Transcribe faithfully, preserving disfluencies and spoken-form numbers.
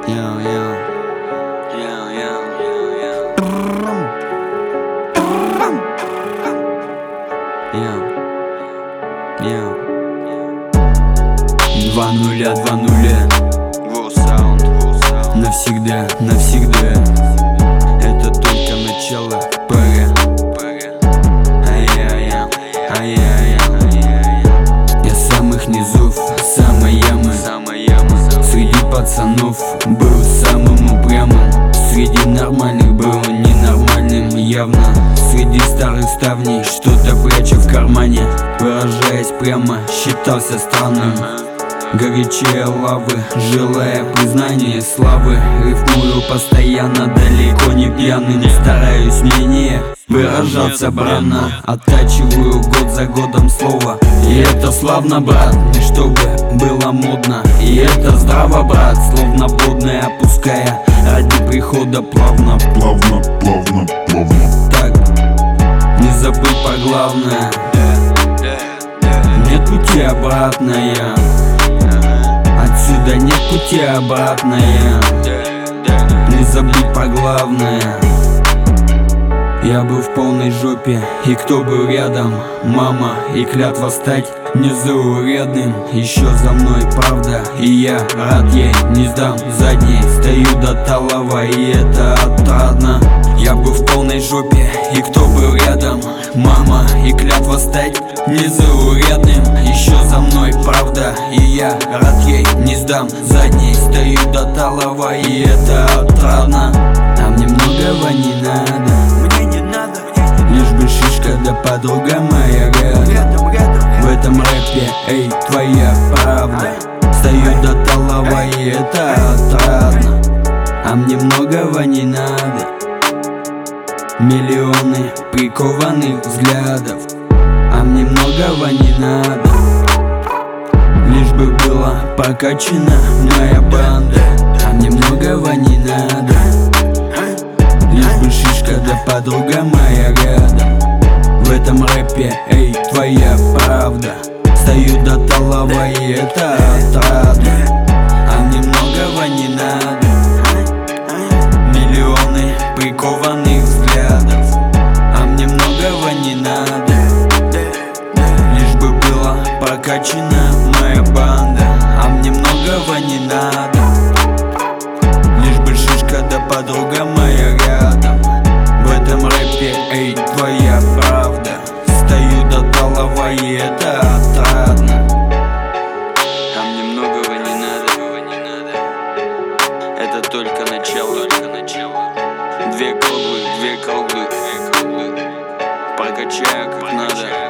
Yo, yo. Yo, yo, yo, yo. Yo. Yo. Два нуля, два нуля. Навсегда, навсегда. Это только начало. Пора. Ай-яй-яй, ай-яй-яй. Я с самых низов, самой ямы. Среди пацанов был самым упрямым. Среди нормальных был ненормальным явно. Среди старых ставней что-то прячу в кармане. Выражаясь прямо, считался странным. Горячее лавы, желая признания славы. Рифмую постоянно, далеко не пьяным. Стараюсь менее выражаться бранно. Оттачиваю год за годом слово. И это славно, брат, не чтобы было модно. И это здраво, брат, словно водное опуская. Ради прихода плавно, Плавно, плавно, плавно. так, не забыть про главное. Нет пути обратная. Отсюда нет пути обратная. Не забыть про главное. Я был в полной жопе, и кто был рядом? Мама, и клятва стать незаурядным. Еще за мной правда, и я рад ей. Не сдам задней, стою до талого, и это отрадно. Я был в полной жопе, и кто был рядом? Мама, и клятва стать незаурядным. Еще за мной правда, и я рад ей. Не сдам задней, стою до талого, и это отрадно. Нам немногого не надо. Лишь бы шишка да подруга моя рядом. В этом рэпе, эй, твоя правда. Стою до талого, и это отрадно. А мне многого не надо. Миллионы прикованных взглядов. А мне многого не надо. Лишь бы была прокачана моя банда. А мне многого не надо. Лишь бы шишка да подруга моя рядом. В этом рэпе, эй, твоя правда. Стою до талого, и это отрадно. А мне многого не надо. Миллионы прикованных взглядов. А мне многого не надо. Лишь бы была прокачана моя банда. А мне многого не надо. Лишь бы шишка да подруга моя рядом. В этом рэпе, эй, твоя правда. Стою до талого, и это отрадно. А мне многого не надо. Это только начало. Две круглых, две круглых. Прокачаю как надо.